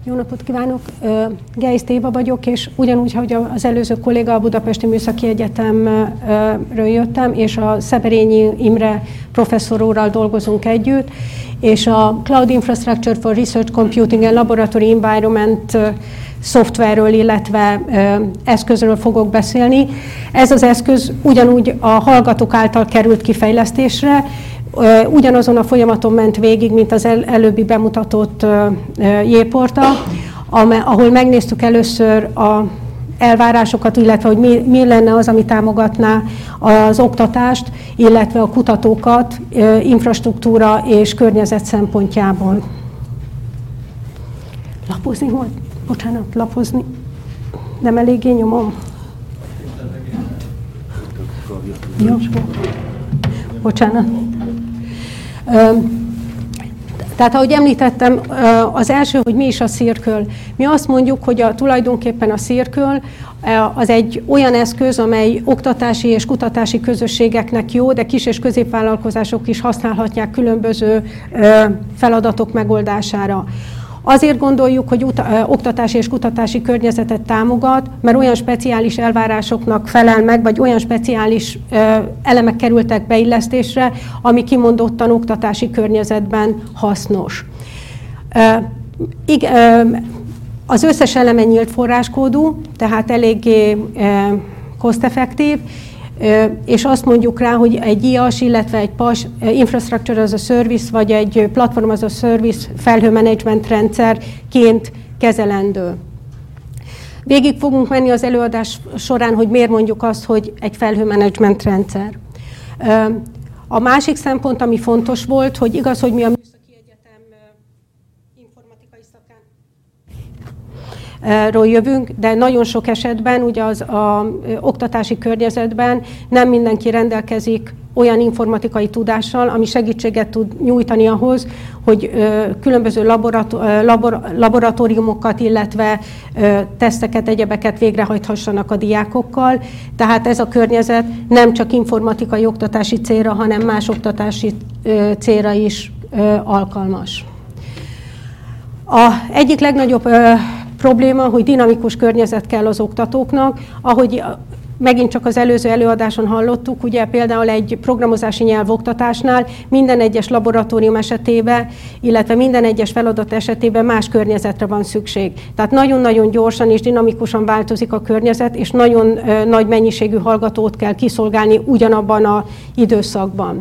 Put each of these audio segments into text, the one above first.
Jó napot kívánok! Geis Éva vagyok, és ugyanúgy, hogy az előző kolléga, a Budapesti Műszaki Egyetemről jöttem, és a Szeberényi Imre professzor úrral dolgozunk együtt, és a Cloud Infrastructure for Research Computing and Laboratory Environment szoftverről, illetve eszközről fogok beszélni. Ez az eszköz ugyanúgy a hallgatók által került kifejlesztésre, ugyanazon a folyamaton ment végig, mint az előbbi bemutatott J-porta, ahol megnéztük először az elvárásokat, illetve hogy mi lenne az, ami támogatná az oktatást, illetve a kutatókat infrastruktúra és környezet szempontjából. Lapozni volt? Bocsánat, lapozni. Nem eléggé nyomom. Jó. Bocsánat. Tehát, ahogy említettem, az első, hogy mi is a Circle. Mi azt mondjuk, hogy tulajdonképpen a Circle az egy olyan eszköz, amely oktatási és kutatási közösségeknek jó, de kis- és középvállalkozások is használhatják különböző feladatok megoldására. Azért gondoljuk, hogy oktatási és kutatási környezetet támogat, mert olyan speciális elvárásoknak felel meg, vagy olyan speciális elemek kerültek beillesztésre, ami kimondottan oktatási környezetben hasznos. Az összes eleme nyílt forráskódú, tehát eléggé cost-effektív, és azt mondjuk rá, hogy egy IaaS, illetve egy PaaS, Infrastructure as a Service, vagy egy Platform as a Service felhőmenedzsment rendszerként kezelendő. Végig fogunk menni az előadás során, hogy miért mondjuk azt, hogy egy felhőmenedzsment rendszer. A másik szempont, ami fontos volt, hogy igaz, hogy mi a Műszaki Egyetem informatikai szakánról jövünk, de nagyon sok esetben ugye az oktatási környezetben nem mindenki rendelkezik olyan informatikai tudással, ami segítséget tud nyújtani ahhoz, hogy különböző laboratóriumokat, illetve teszteket, egyebeket végrehajthassanak a diákokkal. Tehát ez a környezet nem csak informatikai oktatási célra, hanem más oktatási célra is alkalmas. Egyik legnagyobb probléma, hogy dinamikus környezet kell az oktatóknak, ahogy megint csak az előző előadáson hallottuk, ugye például egy programozási nyelvoktatásnál minden egyes laboratórium esetében, illetve minden egyes feladat esetében más környezetre van szükség. Tehát nagyon-nagyon gyorsan és dinamikusan változik a környezet, és nagyon nagy mennyiségű hallgatót kell kiszolgálni ugyanabban az időszakban.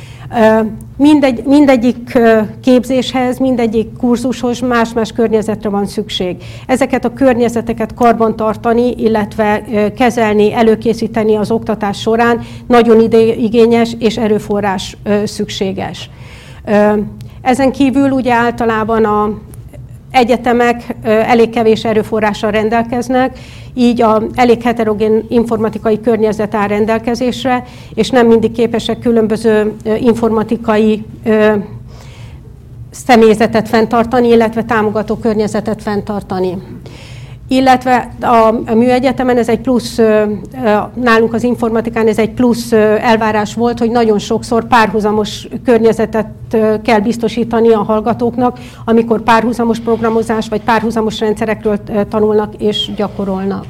Mindegyik képzéshez, mindegyik kurzushoz más-más környezetre van szükség. Ezeket a környezeteket karbantartani, illetve kezelni, előkészíteni az oktatás során nagyon időigényes és erőforrás szükséges. Ezen kívül ugye általában az egyetemek elég kevés erőforrással rendelkeznek, így elég heterogén informatikai környezet áll rendelkezésre, és nem mindig képesek különböző informatikai személyzetet fenntartani, illetve támogató környezetet fenntartani. Illetve a műegyetemen ez egy plusz, nálunk az informatikán ez egy plusz elvárás volt, hogy nagyon sokszor párhuzamos környezetet kell biztosítani a hallgatóknak, amikor párhuzamos programozás vagy párhuzamos rendszerekről tanulnak és gyakorolnak.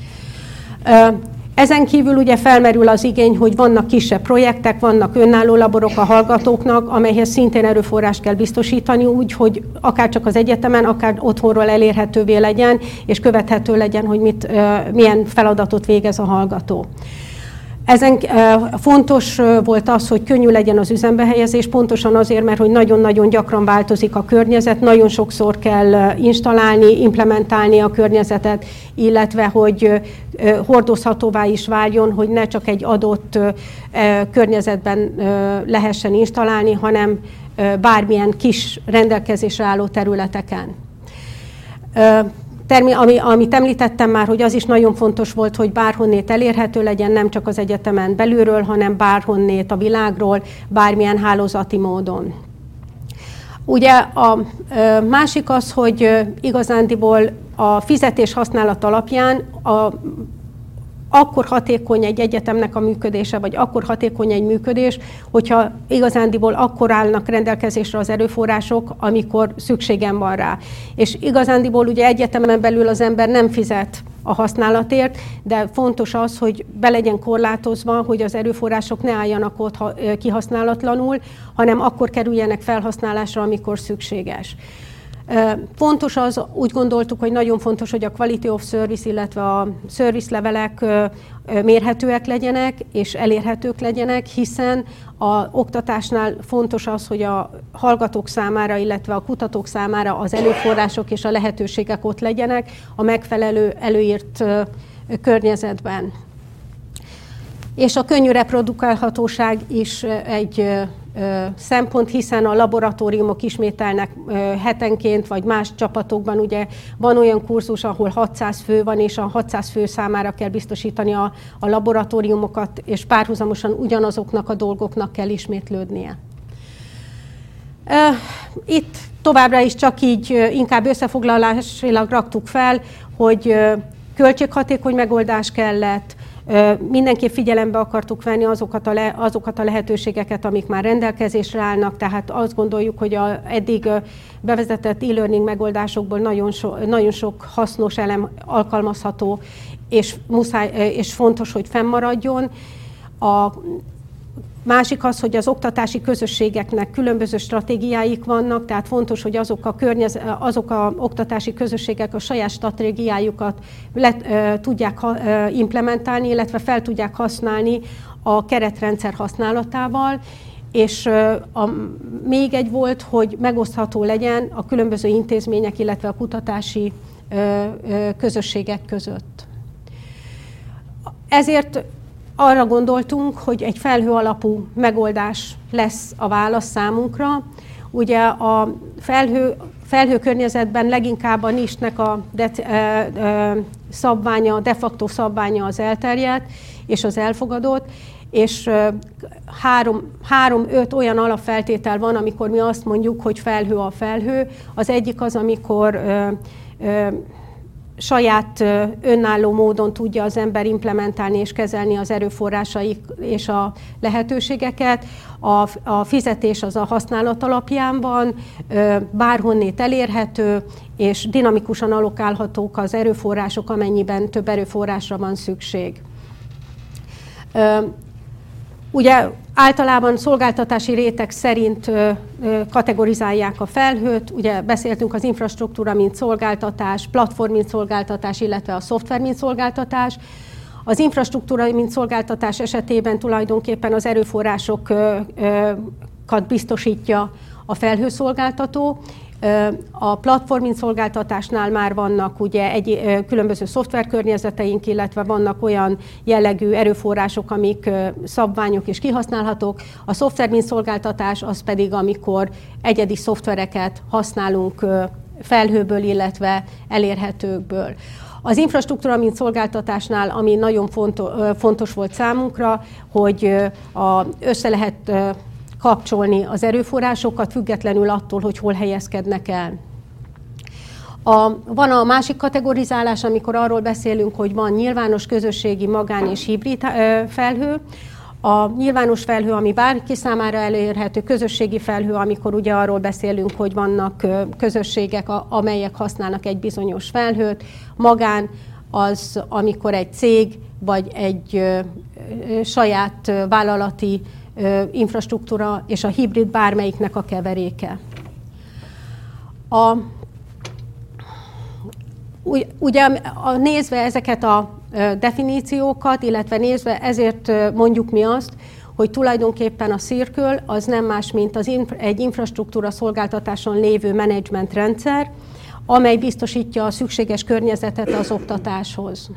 Ezen kívül ugye felmerül az igény, hogy vannak kisebb projektek, vannak önálló laborok a hallgatóknak, amelyhez szintén erőforrást kell biztosítani úgy, hogy akár csak az egyetemen, akár otthonról elérhetővé legyen, és követhető legyen, hogy milyen feladatot végez a hallgató. Ezen fontos volt az, hogy könnyű legyen az üzembe helyezés, pontosan azért, mert hogy nagyon-nagyon gyakran változik a környezet, nagyon sokszor kell installálni, implementálni a környezetet, illetve hogy hordozhatóvá is váljon, hogy ne csak egy adott környezetben lehessen installálni, hanem bármilyen kis rendelkezésre álló területeken. Amit említettem már, hogy az is nagyon fontos volt, hogy bárhonnét elérhető legyen, nem csak az egyetemen belülről, hanem bárhonnét a világról, bármilyen hálózati módon. Ugye a másik az, hogy igazándiból a fizetés használat alapján akkor hatékony egy egyetemnek a működése, vagy akkor hatékony egy működés, hogyha igazándiból akkor állnak rendelkezésre az erőforrások, amikor szükségem van rá. És igazándiból ugye egyetemen belül az ember nem fizet a használatért, de fontos az, hogy be legyen korlátozva, hogy az erőforrások ne álljanak ott kihasználatlanul, hanem akkor kerüljenek felhasználásra, amikor szükséges. Fontos az, úgy gondoltuk, hogy nagyon fontos, hogy a Quality of Service, illetve a service levelek mérhetőek legyenek és elérhetők legyenek, hiszen az oktatásnál fontos az, hogy a hallgatók számára, illetve a kutatók számára az előforrások és a lehetőségek ott legyenek a megfelelő előírt környezetben. És a könnyű reprodukálhatóság is egy szempont, hiszen a laboratóriumok ismételnek hetenként, vagy más csapatokban. Ugye van olyan kurzus, ahol 600 fő van, és a 600 fő számára kell biztosítani a laboratóriumokat, és párhuzamosan ugyanazoknak a dolgoknak kell ismétlődnie. Itt továbbra is csak így inkább összefoglalásilag raktuk fel, hogy költséghatékony megoldás kellett, mindenképp figyelembe akartuk venni azokat a lehetőségeket, amik már rendelkezésre állnak, tehát azt gondoljuk, hogy eddig bevezetett e-learning megoldásokból nagyon sok hasznos elem alkalmazható, és fontos, hogy fennmaradjon. A másik az, hogy az oktatási közösségeknek különböző stratégiáik vannak, tehát fontos, hogy azok a oktatási közösségek a saját stratégiájukat tudják implementálni, illetve fel tudják használni a keretrendszer használatával, és még egy volt, hogy megosztható legyen a különböző intézmények, illetve a kutatási közösségek között. Ezért arra gondoltunk, hogy egy felhő alapú megoldás lesz a válasz számunkra. Ugye a felhő környezetben leginkább a NIST-nek a szabványa, de facto szabványa az elterjedt és az elfogadott, és 3-5 olyan alapfeltétel van, amikor mi azt mondjuk, hogy felhő a felhő. Az egyik az, amikor saját önálló módon tudja az ember implementálni és kezelni az erőforrásaik és a lehetőségeket. A fizetés az a használat alapján van, bárhonnét elérhető, és dinamikusan allokálhatók az erőforrások, amennyiben több erőforrásra van szükség. Ugye általában szolgáltatási réteg szerint kategorizálják a felhőt, ugye beszéltünk az infrastruktúra, mint szolgáltatás, platform, mint szolgáltatás, illetve a szoftver, mint szolgáltatás. Az infrastruktúra, mint szolgáltatás esetében tulajdonképpen az erőforrásokat biztosítja a felhőszolgáltató. A platform, mint szolgáltatásnál már vannak ugye különböző szoftverkörnyezeteink, illetve vannak olyan jellegű erőforrások, amik szabványok és kihasználhatók. A szoftver, mint szolgáltatás az pedig, amikor egyedi szoftvereket használunk felhőből, illetve elérhetőkből. Az infrastruktúra, mint szolgáltatásnál, ami nagyon fontos volt számunkra, hogy össze lehet kapcsolni az erőforrásokat, függetlenül attól, hogy hol helyezkednek el. Van a másik kategorizálás, amikor arról beszélünk, hogy van nyilvános, közösségi, magán és hibrid felhő. A nyilvános felhő, ami bárki számára elérhető, közösségi felhő, amikor ugye arról beszélünk, hogy vannak közösségek, amelyek használnak egy bizonyos felhőt. Magán az, amikor egy cég vagy egy saját vállalati infrastruktúra, és a hibrid bármelyiknek a keveréke. Ugye nézve ezeket a definíciókat, illetve nézve ezért mondjuk mi azt, hogy tulajdonképpen a Circle az nem más, mint egy infrastruktúra szolgáltatáson lévő menedzsmentrendszer, amely biztosítja a szükséges környezetet az oktatáshoz.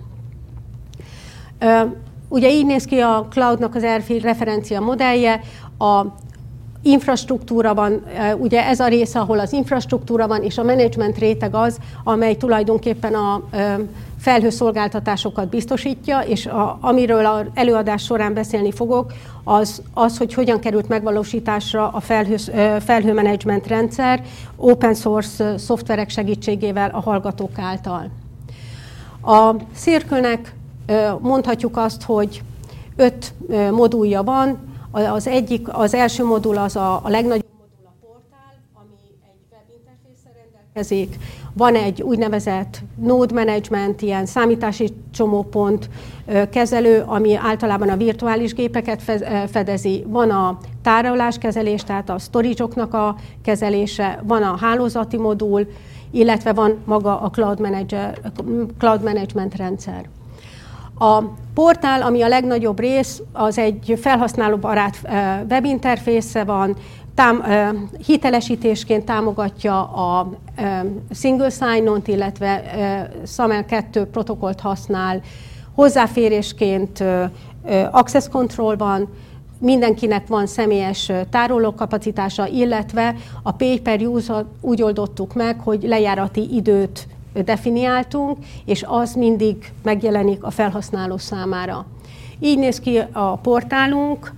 Ugye így néz ki a cloudnak az ERFI referencia modellje, a infrastruktúra van, ugye ez a része, ahol az infrastruktúra van, és a menedzsment réteg az, amely tulajdonképpen a felhőszolgáltatásokat biztosítja, és amiről az előadás során beszélni fogok, az, hogy hogyan került megvalósításra a felhőmenedzsment rendszer open source szoftverek segítségével a hallgatók által. A Circle-nek mondhatjuk azt, hogy 5 modulja van. Az első modul az a legnagyobb modul, a portál, ami egy webinterfésszel rendelkezik. Van egy úgynevezett node management, ilyen számítási csomópont kezelő, ami általában a virtuális gépeket fedezi. Van a tároláskezelés, tehát a storage-oknak a kezelése, van a hálózati modul, illetve van maga a cloud management rendszer. A portál, ami a legnagyobb rész, az egy felhasználóbarát webinterfésze van, hitelesítésként támogatja a single sign-on-t, illetve SAML 2 protokollt használ, hozzáférésként access control van, mindenkinek van személyes tárolókapacitása, illetve a pay per use úgy oldottuk meg, hogy lejárati időt definiáltunk, és az mindig megjelenik a felhasználó számára. Így néz ki a portálunk,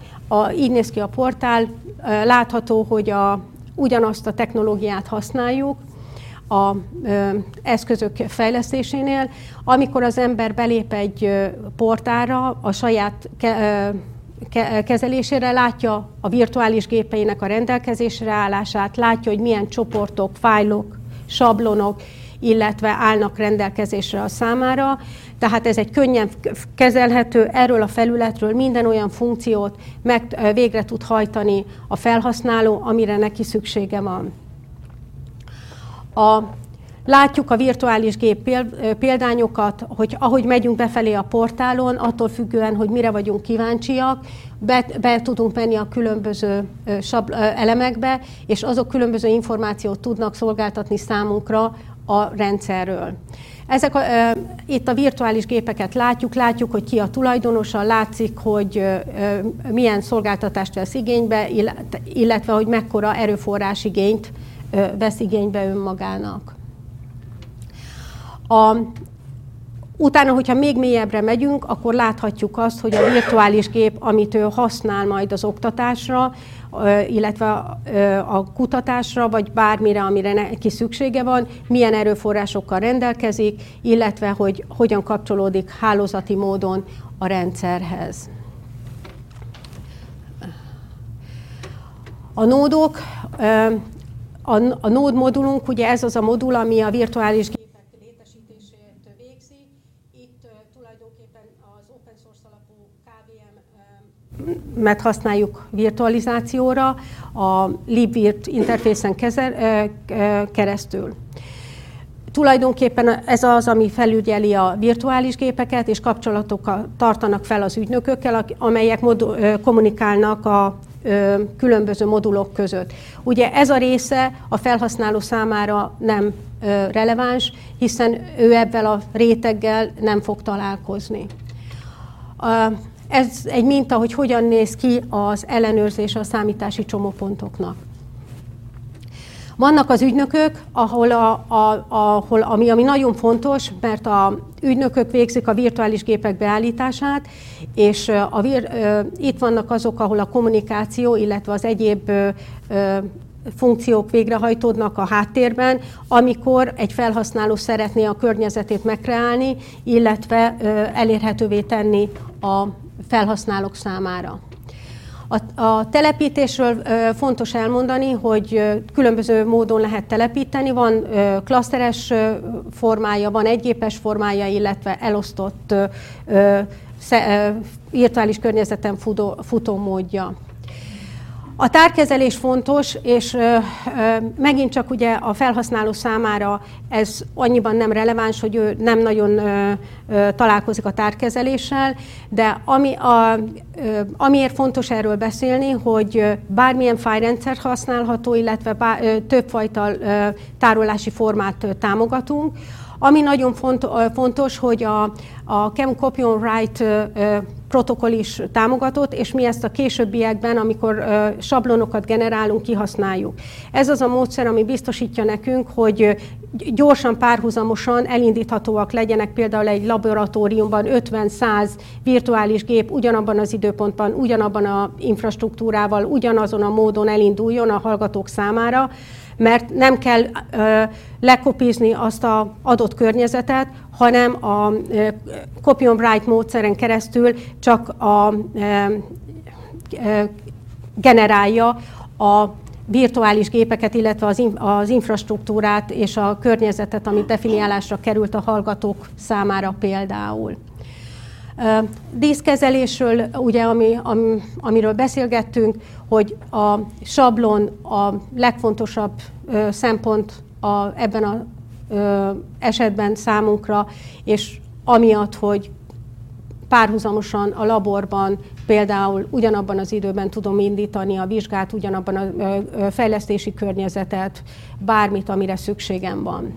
látható, hogy ugyanazt a technológiát használjuk az eszközök fejlesztésénél. Amikor az ember belép egy portálra, a saját kezelésére, látja a virtuális gépeinek a rendelkezésre állását, látja, hogy milyen csoportok, fájlok, sablonok, illetve állnak rendelkezésre a számára. Tehát ez egy könnyen kezelhető, erről a felületről minden olyan funkciót végre tud hajtani a felhasználó, amire neki szüksége van. Látjuk a virtuális gép példányokat, hogy ahogy megyünk befelé a portálon, attól függően, hogy mire vagyunk kíváncsiak, be tudunk menni a különböző elemekbe, és azok különböző információt tudnak szolgáltatni számunkra a rendszerről. Itt a virtuális gépeket látjuk, hogy ki a tulajdonosa, látszik, hogy milyen szolgáltatást vesz igénybe, illetve hogy mekkora erőforrás igényt vesz igénybe önmagának. Utána, hogyha még mélyebbre megyünk, akkor láthatjuk azt, hogy a virtuális gép, amit ő használ majd az oktatásra, illetve a kutatásra, vagy bármire, amire neki szüksége van, milyen erőforrásokkal rendelkezik, illetve hogy hogyan kapcsolódik hálózati módon a rendszerhez. A nódok, a nód modulunk, ugye ez az a modul, ami a virtuális gépek létesítését végzi. Itt tulajdonképpen az open source alapú KVM-et használjuk virtualizációra, a libvirt interfészen keresztül. Tulajdonképpen ez az, ami felügyeli a virtuális gépeket, és kapcsolatokat tartanak fel az ügynökökkel, amelyek kommunikálnak a különböző modulok között. Ugye ez a része a felhasználó számára nem releváns, hiszen ő ebben a réteggel nem fog találkozni. Ez egy minta, hogy hogyan néz ki az ellenőrzés a számítási csomópontoknak. Vannak az ügynökök, ami nagyon fontos, mert az ügynökök végzik a virtuális gépek beállítását, és itt vannak azok, ahol a kommunikáció, illetve az egyéb funkciók végrehajtódnak a háttérben, amikor egy felhasználó szeretné a környezetét megkreálni, illetve elérhetővé tenni a felhasználók számára. A telepítésről fontos elmondani, hogy különböző módon lehet telepíteni. Van klaszteres formája, van egygépes formája, illetve elosztott virtuális környezeten futó módja. A tárkezelés fontos, és megint csak ugye a felhasználó számára ez annyiban nem releváns, hogy ő nem nagyon találkozik a tárkezeléssel, de amiért fontos erről beszélni, hogy bármilyen fájlrendszer használható, illetve többfajta tárolási formát támogatunk. Ami nagyon fontos, hogy a CAM Copy on Write protokoll is támogatott, és mi ezt a későbbiekben, amikor sablonokat generálunk, kihasználjuk. Ez az a módszer, ami biztosítja nekünk, hogy gyorsan, párhuzamosan elindíthatóak legyenek például egy laboratóriumban 50-100 virtuális gép ugyanabban az időpontban, ugyanabban az infrastruktúrával, ugyanazon a módon elinduljon a hallgatók számára, mert nem kell lekopizni azt az adott környezetet, hanem a copy on write módszeren keresztül csak generálja a virtuális gépeket, illetve az infrastruktúrát és a környezetet, ami definiálásra került a hallgatók számára például. Díszkezelésről, ugye, amiről beszélgettünk, hogy a sablon a legfontosabb szempont ebben az esetben számunkra, és amiatt, hogy párhuzamosan a laborban például ugyanabban az időben tudom indítani a vizsgát, ugyanabban a fejlesztési környezetet, bármit, amire szükségem van.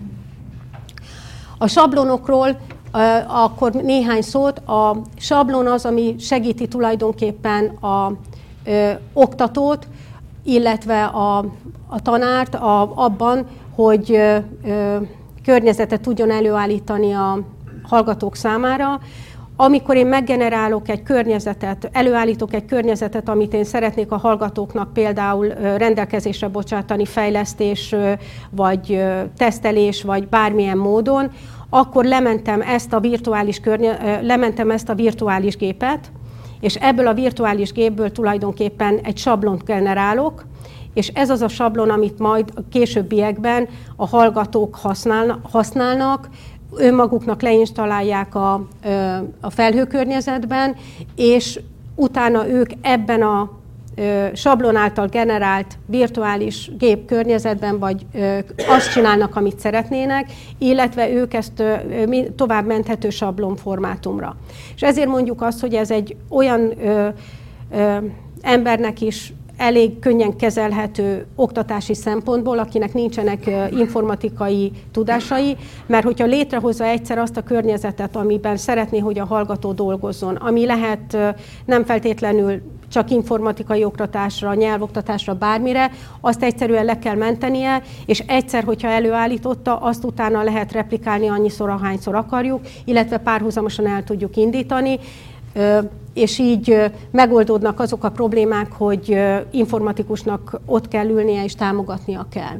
A sablonokról akkor néhány szót. A sablon az, ami segíti tulajdonképpen a oktatót, illetve a tanárt abban, hogy környezetet tudjon előállítani a hallgatók számára. Amikor én meggenerálok egy környezetet, előállítok egy környezetet, amit én szeretnék a hallgatóknak például rendelkezésre bocsátani, fejlesztés, vagy tesztelés, vagy bármilyen módon, akkor lementem ezt a virtuális gépet, és ebből a virtuális gépből tulajdonképpen egy sablont generálok, és ez az a sablon, amit majd a későbbiekben a hallgatók használnak, önmaguknak leinstallálják a felhőkörnyezetben, és utána ők ebben a sablon által generált virtuális gép környezetben vagy azt csinálnak, amit szeretnének, illetve ők ezt tovább menthető sablon formátumra. És ezért mondjuk azt, hogy ez egy olyan embernek is elég könnyen kezelhető oktatási szempontból, akinek nincsenek informatikai tudásai, mert hogyha létrehozza egyszer azt a környezetet, amiben szeretné, hogy a hallgató dolgozzon, ami lehet nem feltétlenül csak informatikai oktatásra, nyelvoktatásra, bármire, azt egyszerűen le kell mentenie, és egyszer, hogyha előállította, azt utána lehet replikálni annyiszor, ahányszor akarjuk, illetve párhuzamosan el tudjuk indítani, és így megoldódnak azok a problémák, hogy informatikusnak ott kell ülnie és támogatnia kell.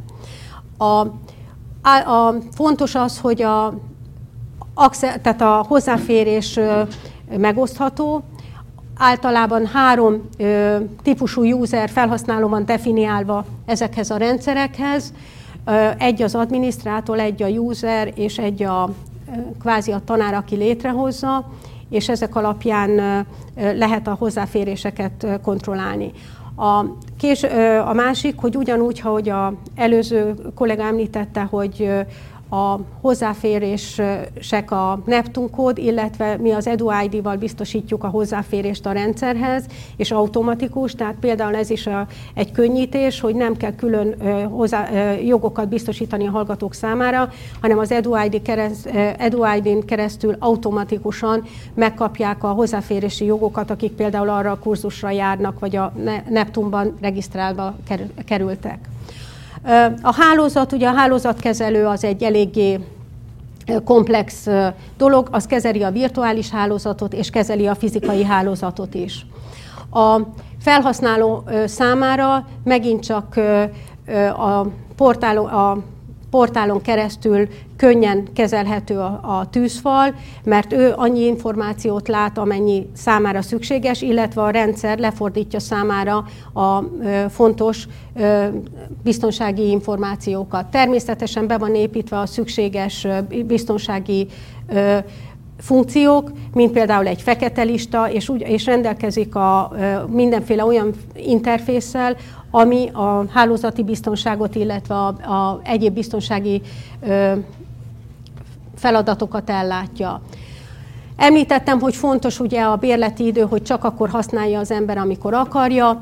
Fontos az, hogy tehát a hozzáférés megosztható. Általában 3 típusú user felhasználó van definiálva ezekhez a rendszerekhez. Egy az adminisztrátor, egy a user, és egy kvázi a tanár, aki létrehozza, és ezek alapján lehet a hozzáféréseket kontrollálni. A másik, hogy ugyanúgy, ahogy az előző kollega említette, hogy a hozzáférések a Neptun kód, illetve mi az EduID-val biztosítjuk a hozzáférést a rendszerhez, és automatikus, tehát például ez is egy könnyítés, hogy nem kell külön jogokat biztosítani a hallgatók számára, hanem az EduID-n keresztül automatikusan megkapják a hozzáférési jogokat, akik például arra a kurzusra járnak, vagy a Neptunban regisztrálva kerültek. A hálózat, ugye a hálózatkezelő az egy eléggé komplex dolog, az kezeli a virtuális hálózatot és kezeli a fizikai hálózatot is. A felhasználó számára megint csak a portálon keresztül könnyen kezelhető a tűzfal, mert ő annyi információt lát, amennyi számára szükséges, illetve a rendszer lefordítja számára a fontos biztonsági információkat. Természetesen be van építve a szükséges biztonsági funkciók, mint például egy fekete lista, és rendelkezik mindenféle olyan interfésszel, ami a hálózati biztonságot, illetve a egyéb biztonsági feladatokat ellátja. Említettem, hogy fontos ugye a bérleti idő, hogy csak akkor használja az ember, amikor akarja.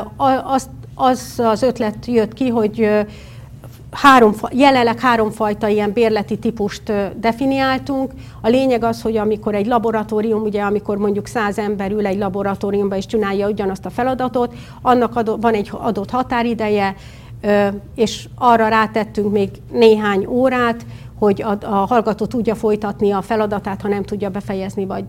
Az ötlet jött ki, hogy jelenleg 3 fajta ilyen bérleti típust definiáltunk. A lényeg az, hogy amikor egy laboratórium, ugye amikor mondjuk 100 ember ül egy laboratóriumba és csinálja ugyanazt a feladatot, annak van egy adott határideje, és arra rátettünk még néhány órát, hogy a hallgató tudja folytatni a feladatát, ha nem tudja befejezni, vagy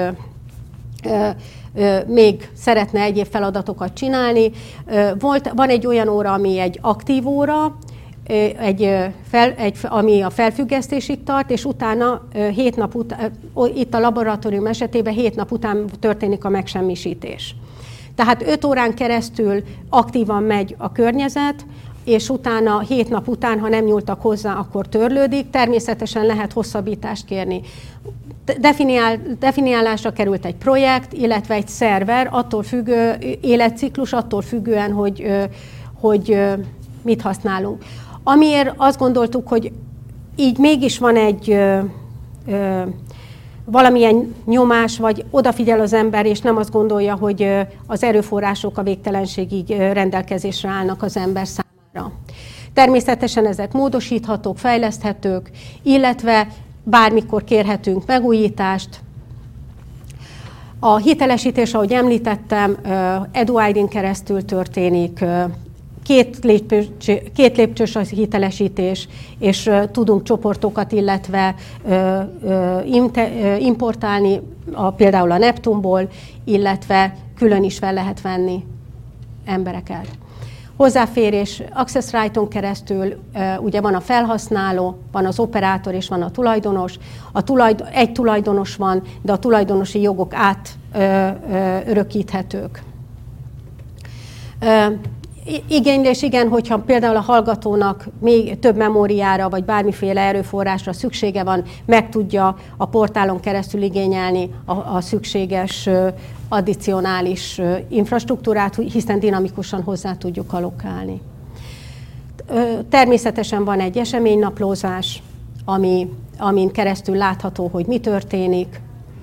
még szeretne egyéb feladatokat csinálni. Van egy olyan óra, ami egy aktív óra, ami a felfüggesztésig tart, és utána 7 nap után, itt a laboratórium esetében 7 nap után történik a megsemmisítés. Tehát 5 órán keresztül aktívan megy a környezet, és utána 7 nap után, ha nem nyúltak hozzá, akkor törlődik. Természetesen lehet hosszabbítást kérni. Definiálásra került egy projekt, illetve egy szerver, attól függő életciklus, attól függően, hogy mit használunk. Amiért azt gondoltuk, hogy így mégis van egy valamilyen nyomás, vagy odafigyel az ember, és nem azt gondolja, hogy az erőforrások a végtelenségig rendelkezésre állnak az ember számára. Természetesen ezek módosíthatók, fejleszthetők, illetve bármikor kérhetünk megújítást. A hitelesítés, ahogy említettem, EduID-n keresztül történik, két lépcsős a hitelesítés, és tudunk csoportokat, illetve importálni, például a Neptunból, illetve külön is fel lehet venni embereket. Hozzáférés Access Right-on keresztül, ugye van a felhasználó, van az operátor és van a tulajdonos. Egy tulajdonos van, de a tulajdonosi jogok átörökíthetők. Igénylés igen, hogyha például a hallgatónak még több memóriára vagy bármiféle erőforrásra szüksége van, meg tudja a portálon keresztül igényelni a szükséges addicionális infrastruktúrát, hiszen dinamikusan hozzá tudjuk allokálni. Természetesen van egy eseménynaplózás, amin keresztül látható, hogy mi történik.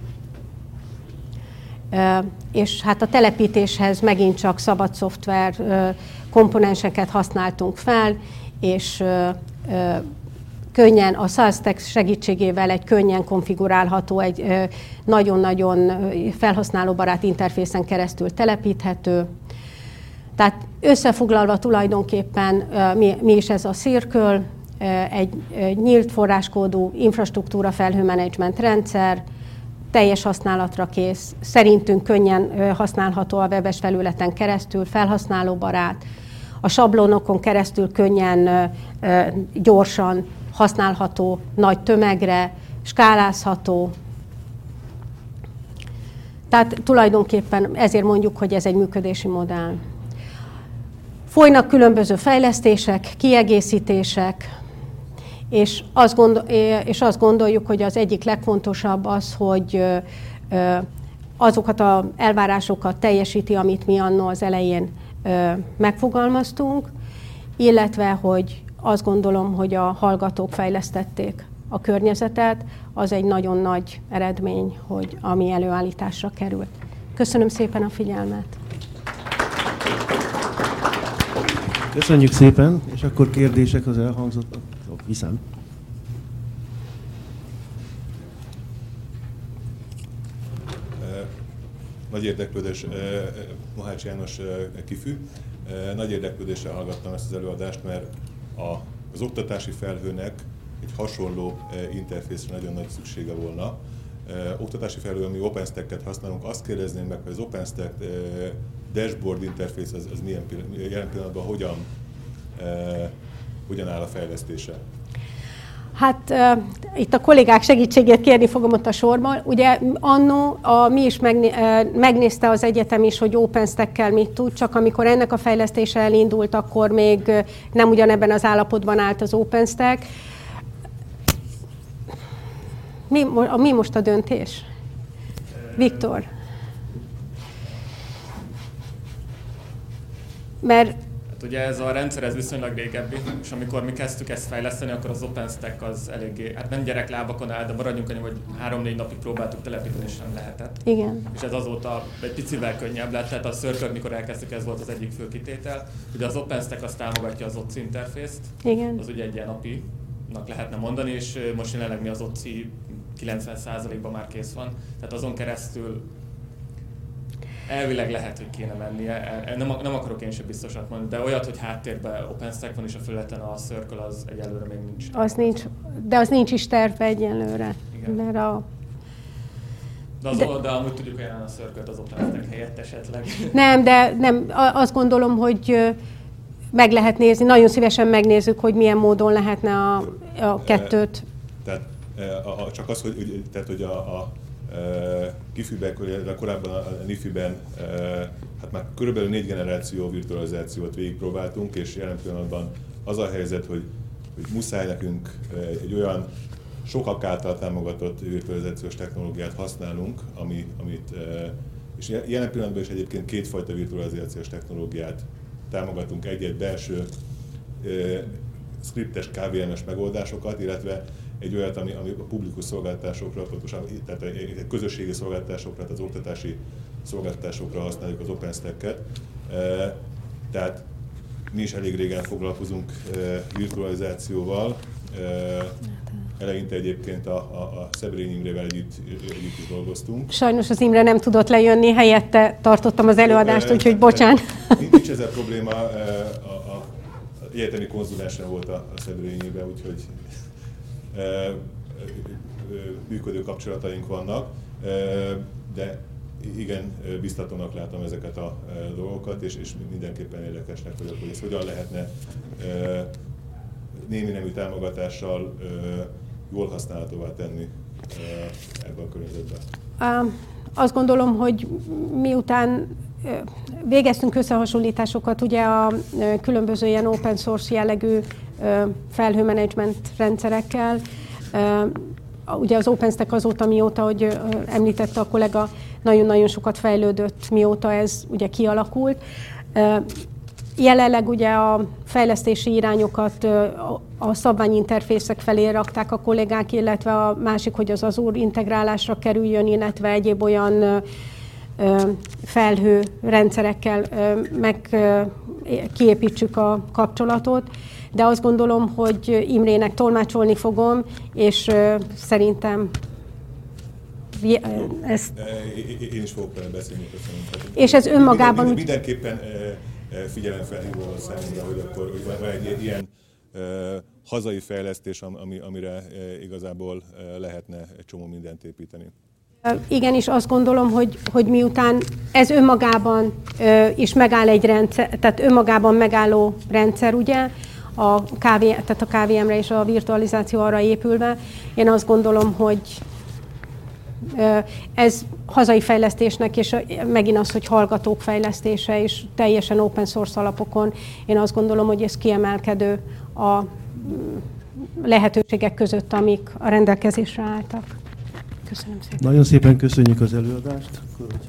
És hát a telepítéshez megint csak szabad szoftver komponenseket használtunk fel, és könnyen a SalzTech segítségével egy könnyen konfigurálható, egy nagyon-nagyon felhasználóbarát interfészen keresztül telepíthető. Tehát összefoglalva tulajdonképpen mi is ez a Circle, egy nyílt forráskódú infrastruktúra felhőmenedzsment rendszer, teljes használatra kész, szerintünk könnyen használható a webes felületen keresztül, felhasználóbarát, a sablonokon keresztül könnyen, gyorsan használható nagy tömegre, skálázható. Tehát tulajdonképpen ezért mondjuk, hogy ez egy működési modell. Folynak különböző fejlesztések, kiegészítések, és azt gondoljuk, hogy az egyik legfontosabb az, hogy azokat az elvárásokat teljesíti, amit mi anno az elején megfogalmaztunk, illetve, hogy azt gondolom, hogy a hallgatók fejlesztették a környezetet, az egy nagyon nagy eredmény, hogy ami előállításra került. Köszönöm szépen a figyelmet! Köszönjük szépen, és akkor kérdések az elhangzottak. Viszem. Nagy érdeklődés, Mohács János Kifű. Nagy érdeklődéssel hallgattam ezt az előadást, mert az oktatási felhőnek egy hasonló interfészre nagyon nagy szüksége volna. Oktatási felhő, ami OpenStack-et használunk, azt kérdezném meg, hogy az OpenStack dashboard interfész az milyen jelen pillanatban hogyan áll a fejlesztése? Hát itt a kollégák segítségét kérni fogom ott a sorban. Ugye annó mi is megnézte az egyetem is, hogy OpenStack-kel mit tud, csak amikor ennek a fejlesztése elindult, akkor még nem ugyanebben az állapotban állt az OpenStack. Mi most a döntés? Viktor? Mert ugye ez a rendszer ez viszonylag régebbi, és amikor mi kezdtük ezt fejleszteni, akkor az OpenStack az eléggé, hát nem gyereklábakon áll, de maradjunk annyi, hogy 3-4 napig próbáltuk telepíteni, és nem lehetett. Igen. És ez azóta egy picivel könnyebb lett, tehát a Circle, mikor elkezdtük, ez volt az egyik fő kitétel. Ugye az OpenStack azt támogatja az OCI interfészt, igen. Az ugye egy ilyen API-nak lehetne mondani, és most jelenleg mi az OCI 90%-ban már kész van, tehát azon keresztül elvileg lehet, hogy kéne mennie, nem akarok én sem biztosat mondani, de olyat, hogy háttérben OpenStack van és a felületen a Circle, az egyelőre még nincs. Az nincs, de az nincs is terve egyelőre. Mert de amúgy tudjuk ajánlani a Circle-t az OpenStack helyett esetleg. Nem, azt gondolom, hogy meg lehet nézni, nagyon szívesen megnézzük, hogy milyen módon lehetne a kettőt. Tehát csak az, hogy a KIFÜ-ben, korábban a NIFÜ-ben hát már körülbelül 4 generáció virtualizációt végigpróbáltunk, és jelen pillanatban az a helyzet, hogy muszáj nekünk egy olyan sokak által támogatott virtualizációs technológiát használnunk, amit és jelen pillanatban is egyébként kétfajta virtualizációs technológiát támogatunk, egy belső skriptes KVM-es megoldásokat, illetve egy olyat, ami a publikus szolgáltatásokra, pontosan, tehát egy közösségi szolgáltatásokra, tehát az oktatási szolgáltatásokra használjuk az OpenStack-et. Tehát mi is elég régen foglalkozunk virtualizációval. Eleinte egyébként a Szeberényi Imrével együtt is dolgoztunk. Sajnos az Imre nem tudott lejönni, helyette tartottam az előadást, úgyhogy bocsánat. Nincs ezzel probléma, a egyetemi konzulensem volt a Szeberényiben, úgyhogy működő kapcsolataink vannak, de igen, biztatónak látom ezeket a dolgokat, és mindenképpen érdekesnek vagyok, hogy ezt hogyan lehetne némi nemű támogatással jól használhatóvá tenni ebben a környezetben. Azt gondolom, hogy miután végeztünk összehasonlításokat ugye a különböző ilyen open source jellegű felhőmenedzsment rendszerekkel, ugye az OpenStack azóta, mióta, hogy említette a kollega, nagyon-nagyon sokat fejlődött, mióta ez ugye kialakult. Jelenleg ugye a fejlesztési irányokat a szabványinterfészek felé rakták a kollégák, illetve a másik, hogy az Azure integrálásra kerüljön, illetve egyéb olyan felhő rendszerekkel kiépítsük a kapcsolatot. De azt gondolom, hogy Imrének tolmácsolni fogom, és szerintem ezt... Én is fogok vele beszélni, köszönöm. És ez önmagában... Mindenképpen figyelemfelhívó számunkra, hogy akkor van egy ilyen hazai fejlesztés, amire igazából lehetne egy csomó mindent építeni. Igen, és azt gondolom, hogy miután ez önmagában is megáll egy rendszer, tehát önmagában megálló rendszer, ugye, tehát a KVM-re és a virtualizáció arra épülve, én azt gondolom, hogy ez hazai fejlesztésnek, és megint az, hogy hallgatók fejlesztése, és teljesen open source alapokon, én azt gondolom, hogy ez kiemelkedő a lehetőségek között, amik a rendelkezésre álltak. Köszönöm szépen. Nagyon szépen köszönjük az előadást.